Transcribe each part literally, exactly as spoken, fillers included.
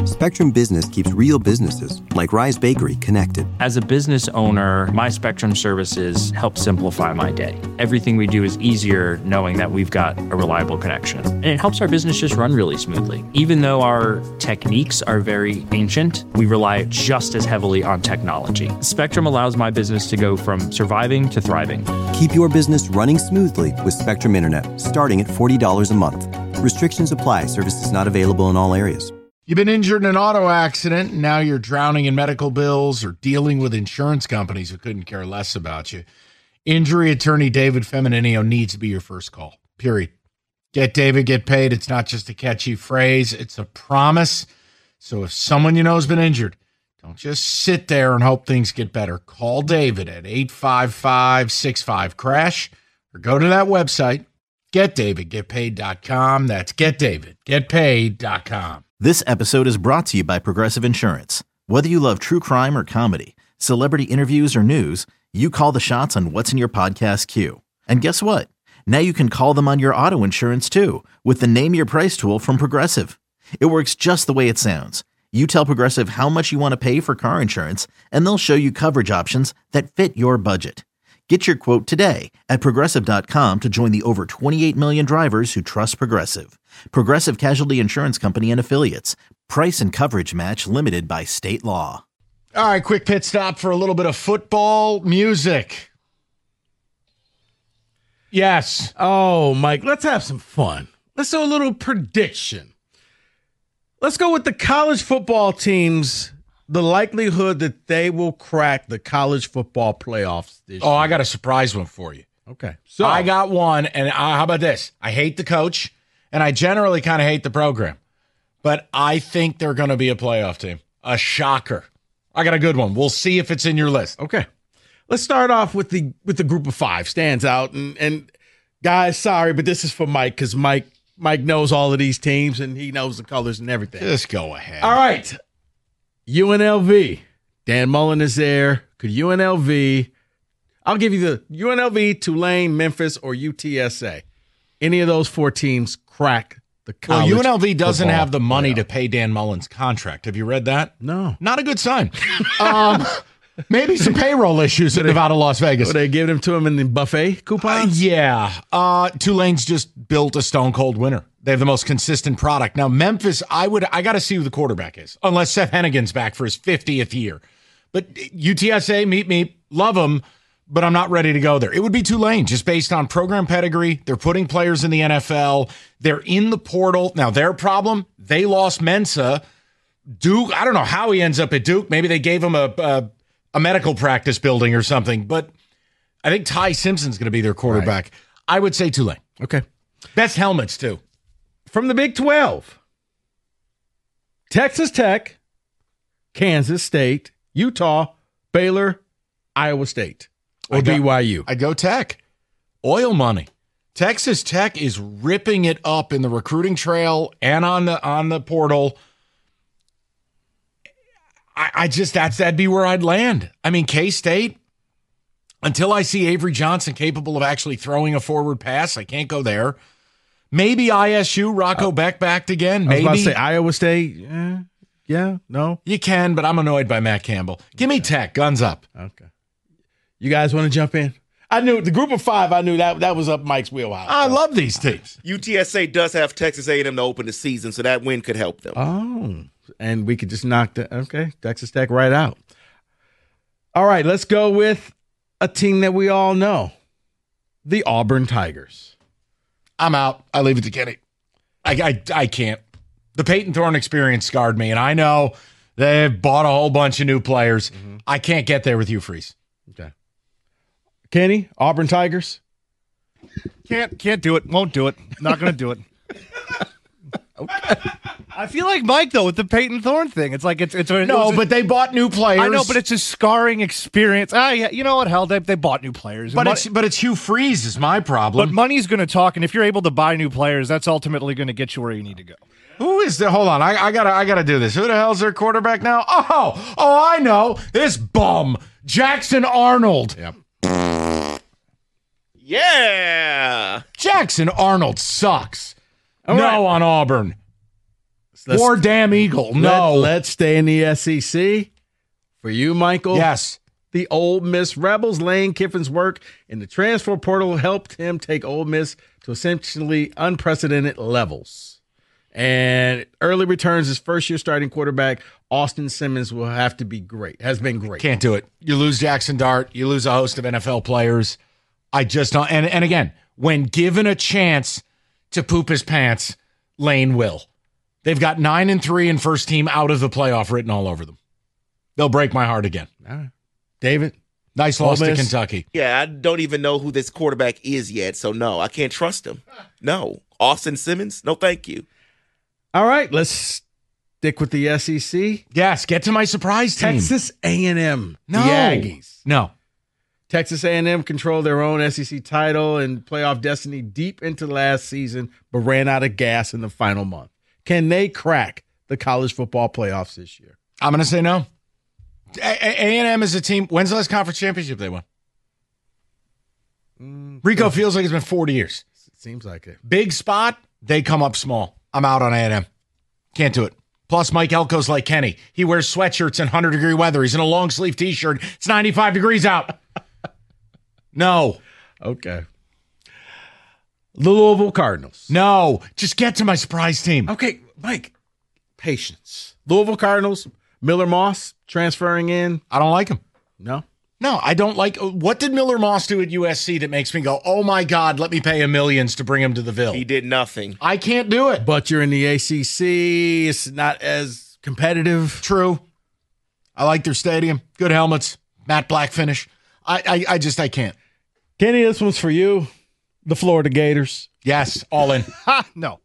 Spectrum Business keeps real businesses, like Rise Bakery, connected. As a business owner, my Spectrum services help simplify my day. Everything we do is easier knowing that we've got a reliable connection. And it helps our business just run really smoothly. Even though our techniques are very ancient, we rely just as heavily on technology. Spectrum allows my business to go from surviving to thriving. Keep your business running smoothly with Spectrum Internet, starting at forty dollars a month. Restrictions apply. Services not available in all areas. You've been injured in an auto accident, and now you're drowning in medical bills or dealing with insurance companies who couldn't care less about you. Injury attorney David Femininio needs to be your first call, period. Get David, get paid. It's not just a catchy phrase. It's a promise. So if someone you know has been injured, don't just sit there and hope things get better. Call David at eight five five, six five, crash or go to that website, get david get paid dot com. That's get david get paid dot com. This episode is brought to you by Progressive Insurance. Whether you love true crime or comedy, celebrity interviews or news, you call the shots on what's in your podcast queue. And guess what? Now you can call them on your auto insurance too with the Name Your Price tool from Progressive. It works just the way it sounds. You tell Progressive how much you want to pay for car insurance, and they'll show you coverage options that fit your budget. Get your quote today at Progressive dot com to join the over twenty-eight million drivers who trust Progressive. Progressive Casualty Insurance Company and Affiliates. Price and coverage match limited by state law. All right, quick pit stop for a little bit of football music. Yes. Oh, Mike, let's have some fun. Let's do a little prediction. Let's go with the college football teams, the likelihood that they will crack the college football playoffs this Oh, year. I got a surprise one for you. Okay. So I got one, and uh, how about this? I hate the coach, and I generally kind of hate the program, but I think they're going to be a playoff team. A shocker. I got a good one. We'll see if it's in your list. Okay. Let's start off with the with the group of five. Stands out. And, and guys, sorry, but this is for Mike because Mike Mike knows all of these teams, and he knows the colors and everything. Just go ahead. All right. U N L V. Dan Mullen is there. Could U N L V, I'll give you the U N L V, Tulane, Memphis, or U T S A. Any of those four teams crack the college. Well, U N L V doesn't football have the money playoff. to pay Dan Mullen's contract. Have you read that? No. Not a good sign. um, maybe some payroll issues at Nevada, Las Vegas. Were they giving them to him in the buffet Uh, coupons? yeah. Uh, Tulane's just built a stone cold winner. They have the most consistent product. Now, Memphis, I would, I got to see who the quarterback is, unless Seth Hennigan's back for his fiftieth year. But U T S A, meet me, love them, but I'm not ready to go there. It would be Tulane, just based on program pedigree. They're putting players in the N F L. They're in the portal. Now, their problem, they lost Mensa. Duke, I don't know how he ends up at Duke. Maybe they gave him a, a, a medical practice building or something. But I think Ty Simpson's going to be their quarterback. Right. I would say Tulane. Okay. Best helmets, too. From the Big twelve, Texas Tech, Kansas State, Utah, Baylor, Iowa State, or go, B Y U. I go Tech. Oil money. Texas Tech is ripping it up in the recruiting trail and on the on the portal. I, I just that's that'd be where I'd land. I mean, K-State, until I see Avery Johnson capable of actually throwing a forward pass, I can't go there. Maybe I S U, Rocco uh, Beck backed again. Maybe. I was about to say Iowa State. Yeah, yeah, no. You can, but I'm annoyed by Matt Campbell. Give me Tech, guns up. Okay. You guys want to jump in? I knew the group of five. I knew that that was up Mike's wheelhouse. I so. love these teams. U T S A does have Texas A and M to open the season, so that win could help them. Oh, and we could just knock the okay Texas Tech right out. All right, let's go with a team that we all know, the Auburn Tigers. I'm out. I leave it to Kenny. I, I I can't. The Peyton Thorne experience scarred me, and I know they've bought a whole bunch of new players. Mm-hmm. I can't get there with you, Freeze. Okay. Kenny, Auburn Tigers? Can't can't do it. Won't do it. Not going to do it. Okay. I feel like Mike, though, with the Peyton Thorne thing. It's like it's it's a, no, it but a, they bought new players. I know, but it's a scarring experience. Ah, yeah, you know what? Hell, they they bought new players. But Mon- it's but it's Hugh Freeze is my problem. But money's going to talk, and if you're able to buy new players, that's ultimately going to get you where you need to go. Who is the? Hold on, I, I gotta I gotta do this. Who the hell's their quarterback now? Oh, oh, I know this bum, Jackson Arnold. Yep. Yeah, Jackson Arnold sucks. All no right. on Auburn. Let's- War damn Eagle. No. Let, let's stay in the S E C. For you, Michael. Yes. The Ole Miss Rebels. Lane Kiffin's work in the transfer portal helped him take Ole Miss to essentially unprecedented levels. And early returns, his first year starting quarterback, Austin Simmons, will have to be great. Has been great. Can't do it. You lose Jackson Dart. You lose a host of N F L players. I just don't. And, and again, when given a chance to poop his pants, Lane will. They've got nine and three and first team out of the playoff written all over them. They'll break my heart again. All right. David? Nice loss to Kentucky. Yeah, I don't even know who this quarterback is yet, so no, I can't trust him. No. Austin Simmons? No, thank you. All right, let's stick with the S E C. Yes, get to my surprise team. Texas A and M. No. The Aggies. No. Texas A and M controlled their own S E C title and playoff destiny deep into last season, but ran out of gas in the final month. Can they crack the college football playoffs this year? I'm going to say no. A and M is a team. When's the last conference championship they won? Mm, Rico feels like it's been forty years. It seems like it. Big spot, they come up small. I'm out on A and M. Can't do it. Plus, Mike Elko's like Kenny. He wears sweatshirts in one hundred degree weather. He's in a long sleeve T-shirt. It's ninety-five degrees out. No. Okay. The Louisville Cardinals. No. Just get to my surprise team. Okay, Mike, patience. Louisville Cardinals, Miller Moss transferring in. I don't like him. No? No, I don't like. What did Miller Moss do at U S C that makes me go, oh my God, let me pay him millions to bring him to the Ville? He did nothing. I can't do it. But you're in the A C C. It's not as competitive. True. I like their stadium. Good helmets. Matte black finish. I, I, I just, I can't. Kenny, this one's for you. The Florida Gators. Yes, all in. Ha, no.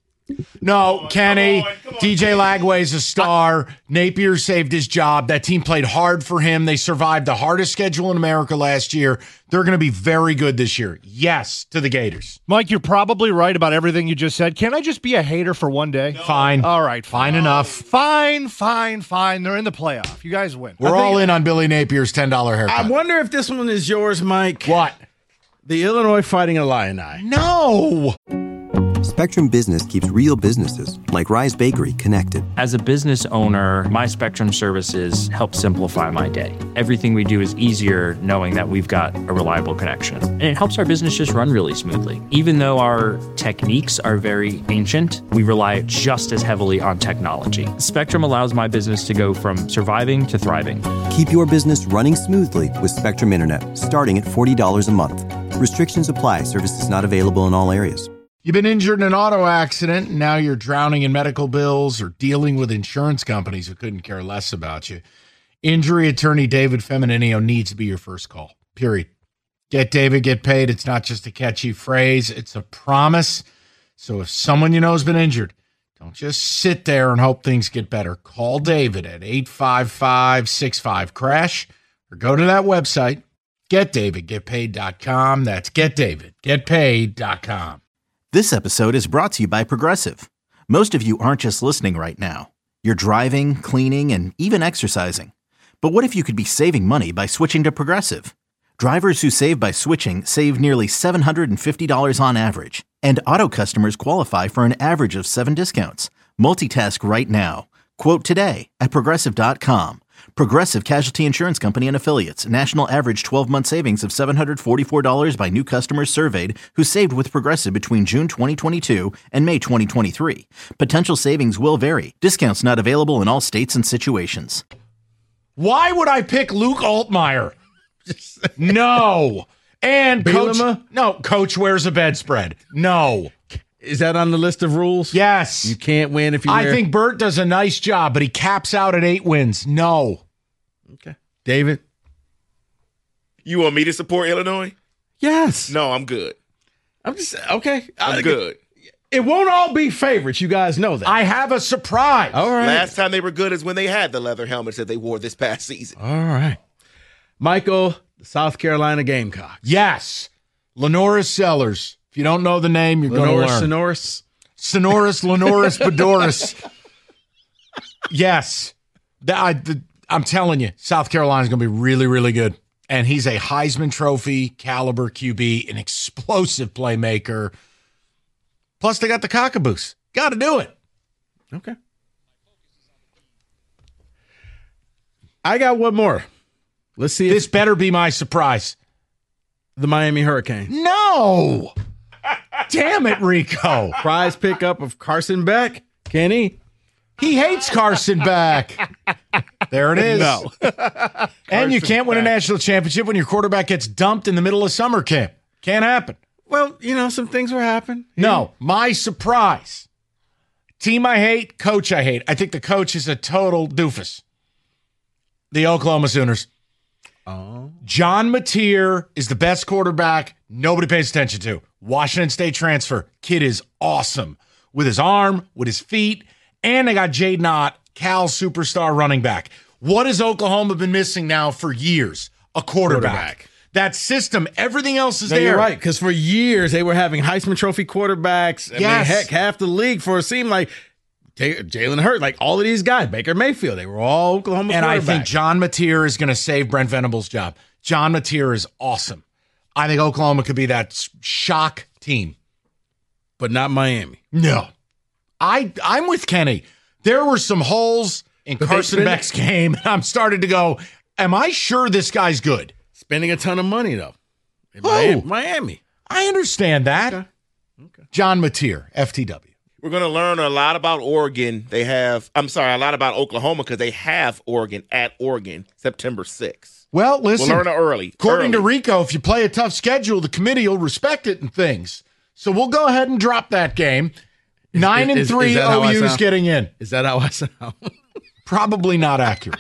No, Kenny, D J Lagway's a star. Napier saved his job. That team played hard for him. They survived the hardest schedule in America last year. They're going to be very good this year. Yes, to the Gators. Mike, you're probably right about everything you just said. Can I just be a hater for one day? No. Fine. All right. Fine, fine enough. Fine, fine, fine. They're in the playoff. You guys win. We're all in on Billy Napier's ten dollars haircut. I wonder if this one is yours, Mike. What? The Illinois Fighting Illini. No. Spectrum Business keeps real businesses, like Rise Bakery, connected. As a business owner, my Spectrum services help simplify my day. Everything we do is easier knowing that we've got a reliable connection. And it helps our business just run really smoothly. Even though our techniques are very ancient, we rely just as heavily on technology. Spectrum allows my business to go from surviving to thriving. Keep your business running smoothly with Spectrum Internet, starting at forty dollars a month. Restrictions apply. Services not available in all areas. You've been injured in an auto accident, and now you're drowning in medical bills or dealing with insurance companies who couldn't care less about you. Injury attorney David Femininio needs to be your first call, period. Get David, get paid. It's not just a catchy phrase. It's a promise. So if someone you know has been injured, don't just sit there and hope things get better. Call David at eight five five, six five, crash or go to that website, get david get paid dot com. That's get david get paid dot com. This episode is brought to you by Progressive. Most of you aren't just listening right now. You're driving, cleaning, and even exercising. But what if you could be saving money by switching to Progressive? Drivers who save by switching save nearly seven hundred fifty dollars on average. And auto customers qualify for an average of seven discounts. Multitask right now. Quote today at Progressive dot com. Progressive Casualty Insurance Company and Affiliates. National average twelve-month savings of seven hundred forty-four dollars by new customers surveyed who saved with Progressive between June twenty twenty-two and May twenty twenty-three. Potential savings will vary. Discounts not available in all states and situations. Why would I pick Luke Altmaier? No. And Coach, Bielema? no, Coach wears a bedspread. No. Is that on the list of rules? Yes. You can't win if you I wear... think Bert does a nice job, but he caps out at eight wins. No. Okay. David? You want me to support Illinois? Yes. No, I'm good. I'm just, okay. I'm I, good. It won't all be favorites. You guys know that. I have a surprise. All right. Last time they were good is when they had the leather helmets that they wore this past season. All right. Michael, the South Carolina Gamecocks. Yes. Lenoris Sellers. If you don't know the name, you're going to Lenoris, learn. Sonoris. Sonoris, Lenoris, Bedoris. Yes. The, I, the, I'm telling you, South Carolina's going to be really, really good. And he's a Heisman Trophy caliber Q B, an explosive playmaker. Plus, they got the cockaboos. Got to do it. Okay. I got one more. Let's see. This if better be my surprise. the Miami Hurricanes. No. Damn it, Rico. Prize pickup of Carson Beck. Kenny. He hates Carson Beck. There it is. No. And you can't win a national championship when your quarterback gets dumped in the middle of summer camp. Can't happen. Well, you know, some things will happen. No, my surprise. Team I hate, coach I hate. I think the coach is a total doofus. The Oklahoma Sooners. Oh. John Mateer is the best quarterback nobody pays attention to. Washington State transfer. Kid is awesome. With his arm, with his feet, and they got Jaden Ott, Cal superstar running back. What has Oklahoma been missing now for years? A quarterback. quarterback. That system, everything else is No, there. you're right, because for years they were having Heisman Trophy quarterbacks. I Yes. mean, heck, half the league for it seemed like J- Jalen Hurts, like all of these guys, Baker Mayfield, they were all Oklahoma And I quarterbacks. think John Mateer is going to save Brent Venables' job. John Mateer is awesome. I think Oklahoma could be that shock team. But not Miami. No. I, I'm with Kenny. There were some holes in But they Carson spend- Beck's game. I'm starting to go, am I sure this guy's good? Spending a ton of money, though. In Who? Miami. Miami. I understand that. Okay. Okay. John Mateer, F T W. We're going to learn a lot about Oregon. They have, I'm sorry, a lot about Oklahoma because they have Oregon at Oregon September sixth. Well, listen. We'll learn it early. According to early. Rico, if you play a tough schedule, the committee will respect it and things. So we'll go ahead and drop that game. Nine is- and is- three is that how I O U's sound? getting in. Is that how I sound? Probably not accurate.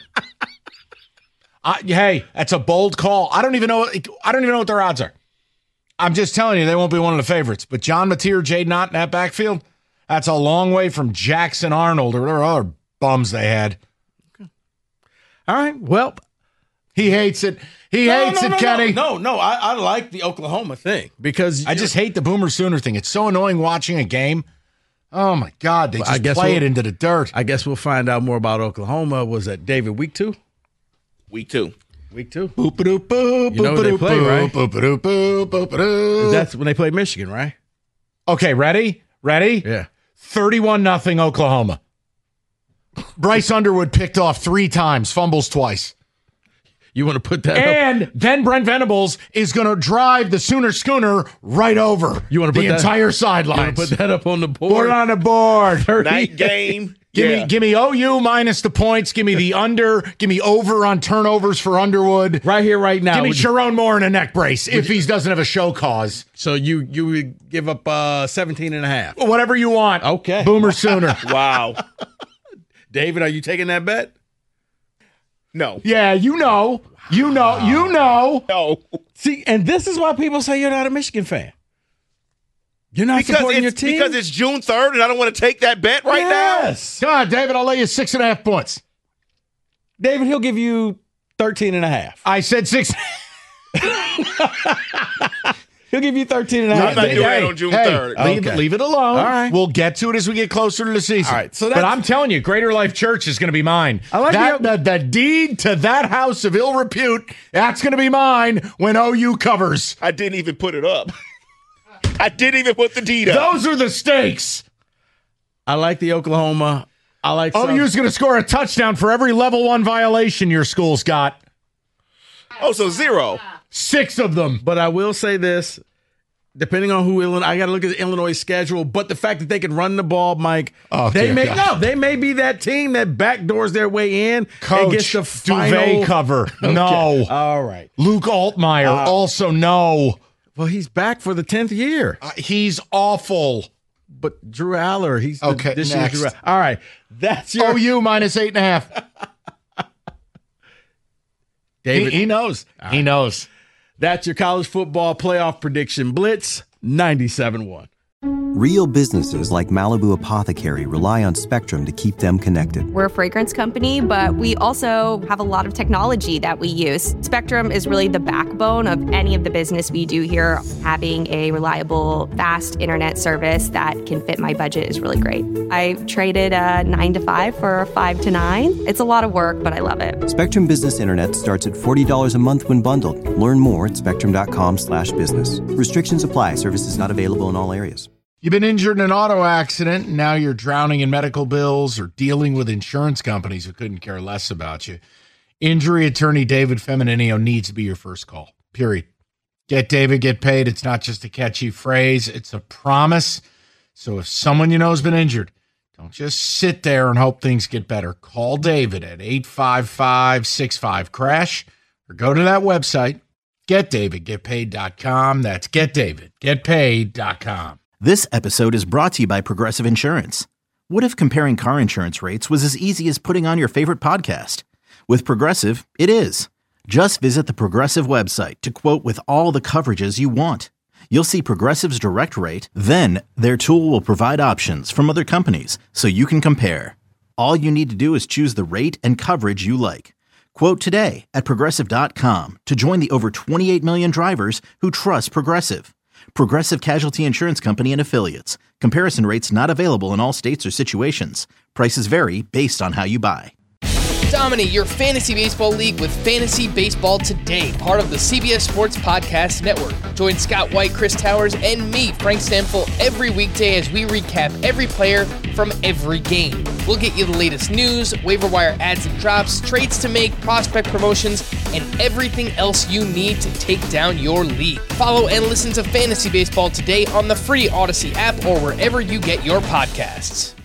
I, hey, that's a bold call. I don't even know. I don't even know what their odds are. I'm just telling you, they won't be one of the favorites. But John Mateer, Jaden Ott in that backfield, that's a long way from Jackson Arnold or whatever other bums they had. All right. Well, He hates it. He no, hates no, it, no, Kenny. No, no, no. I, I like the Oklahoma thing because I just hate the Boomer Sooner thing. It's so annoying watching a game. Oh, my God. They Well, I just guess play we'll- it into the dirt. I guess we'll find out more about Oklahoma. Was that David week two? Week two. Week two. Boop-a-doop, boop, You know they boop-a-doop, play, right? boop-a-doop, boop, boop-a-doop. That's when they play Michigan, right? Okay, ready? Ready? Yeah. thirty-one nothing Oklahoma. Bryce Underwood picked off three times, fumbles twice. You want to put that up? And then Brent Venables is going to drive the Sooner Schooner right over You wanna put the that- entire You want sidelines. to put that up on the board? Put it on the board. Night game. Give yeah. me, give me O U minus the points. Give me the under. Give me over on turnovers for Underwood. Right here, right now. Give me Would you- Sharon Moore in a neck brace if he doesn't have a show cause. so you you would give up uh, seventeen and a half. Whatever you want. Okay. Boomer Sooner. Wow. David, are you taking that bet? No. Yeah, you know. You know. You know. No. See, and this is why people say you're not a Michigan fan. You're not Because supporting your it's, team? because it's June third and I don't want to take that bet right yes. Come on, David. I'll lay you six and a half points. David, he'll give you thirteen and a half. I said six. He'll give you thirteen and a now. half. I'm not doing Hey, that on June hey, third. Leave, Okay. leave it alone. All right. We'll get to it as we get closer to the season. All right, so but that's- I'm telling you, Greater Life Church is going to be mine. I like that, the- the, the deed to that house of ill repute. That's going to be mine when O U covers. I didn't even put it up. I didn't even put the deed up. Those are the stakes. I like the Oklahoma. I like O some- U's going to score a touchdown for every level one violation your school's got. Oh, so zero. Six of them. But I will say this, depending on who Illinois, I got to look at the Illinois schedule. But the fact that they can run the ball, Mike, Oh, they dear may God. no, they may be that team that backdoors their way in and Coach, gets the duvet final cover. Okay. No. All right. Luke Altmaier, Uh, also no. Well, he's back for the tenth year. Uh, he's awful. But Drew Aller, he's the- Okay, this next. year's Drew. All right, that's your O U minus eight and a half. He, David. he knows. He knows. That's your college football playoff prediction. Blitz ninety-seven one. Real businesses like Malibu Apothecary rely on Spectrum to keep them connected. We're a fragrance company, but we also have a lot of technology that we use. Spectrum is really the backbone of any of the business we do here. Having a reliable, fast internet service that can fit my budget is really great. I traded a nine to five for a five to nine. It's a lot of work, but I love it. Spectrum Business Internet starts at forty dollars a month when bundled. Learn more at spectrum.com slash business. Restrictions apply. Services not available in all areas. You've been injured in an auto accident, and now you're drowning in medical bills or dealing with insurance companies who couldn't care less about you. Injury attorney David Femininio needs to be your first call, period. Get David, get paid. It's not just a catchy phrase. It's a promise. So if someone you know has been injured, don't just sit there and hope things get better. Call David at eight five five, six five, crash or go to that website, get david get paid dot com. That's get david get paid dot com. This episode is brought to you by Progressive Insurance. What if comparing car insurance rates was as easy as putting on your favorite podcast? With Progressive, it is. Just visit the Progressive website to quote with all the coverages you want. You'll see Progressive's direct rate, then their tool will provide options from other companies so you can compare. All you need to do is choose the rate and coverage you like. Quote today at progressive dot com to join the over twenty-eight million drivers who trust Progressive. Progressive Casualty Insurance Company and Affiliates. Comparison rates not available in all states or situations. Prices vary based on how you buy. Dominate your fantasy baseball league with Fantasy Baseball Today, part of the C B S Sports Podcast Network. Join Scott White, Chris Towers, and me, Frank Stamfel, every weekday as we recap every player from every game. We'll get you the latest news, waiver wire adds and drops, trades to make, prospect promotions, and everything else you need to take down your league. Follow and listen to Fantasy Baseball Today on the free Odyssey app or wherever you get your podcasts.